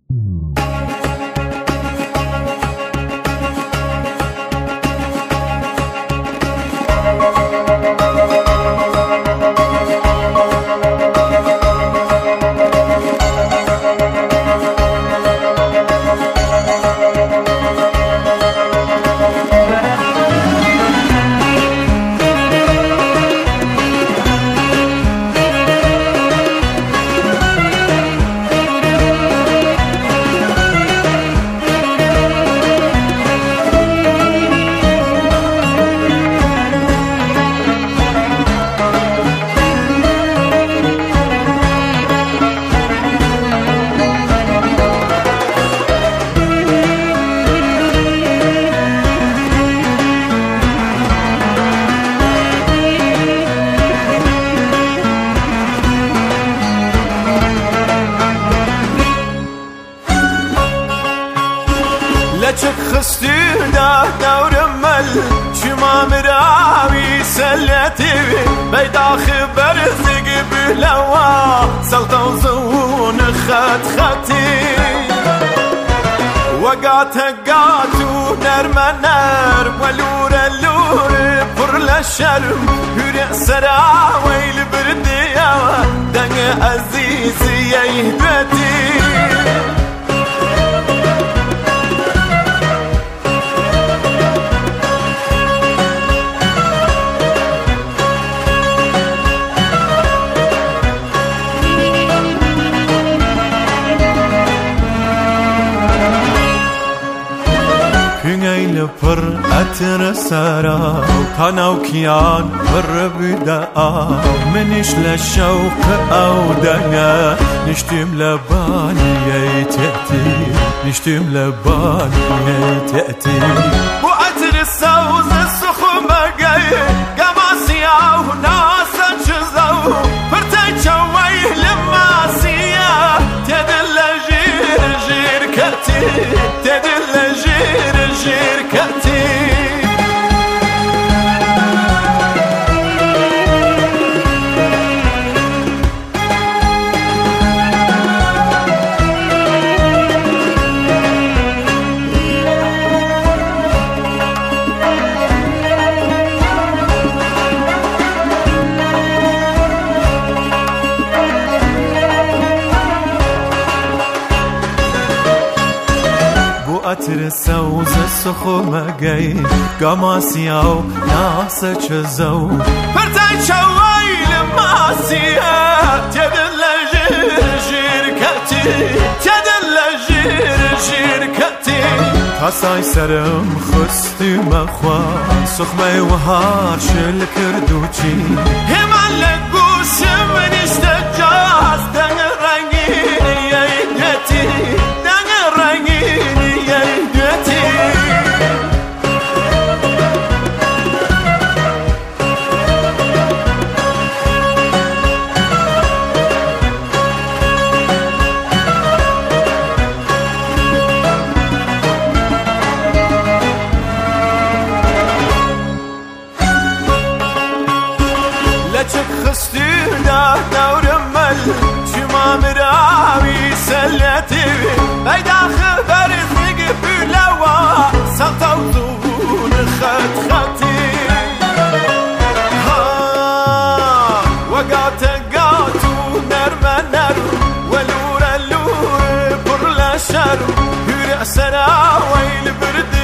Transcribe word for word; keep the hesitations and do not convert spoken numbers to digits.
لچك خستي دا دور مل شما مراوي سلتي بيدا خبر ثق بلوا سلطة وزون خط خطي وقات قاتو نرم نر ولور اللور بر للشرم هرع سراوي البردية دنگ عزيزي يهبتي Hüngeyli pır etr sara Kanav kiyan pır büda'a Menişle şevk avdana Niştim lebaniye te'ti Niştim lebaniye te'ti Bu etr savz sukhuma gay Gamasiya nasa çizav Pırtay çavay lemasiya Tedille jir jir kati Tedille jir شركتي أتر سوز سخومة جاي قماسياو ناسا چزو پرتای چوایل ماسیا تدل جیر شرکتی تدل جیر شرکتی تاسای سرم خستی مخوا سخمه وهار شل کردوچی همان لگوشم نشته جاز دنگ رنگینی یایدتی دنگ رنگینی یایدتی لچك خستينا دور مل شما مراوي سلتي بيدا خبر ثق بلوا سطوزون خط خطي ها وقات قاتو نرم نر ولور اللور برلا شر هرع سراوي البرد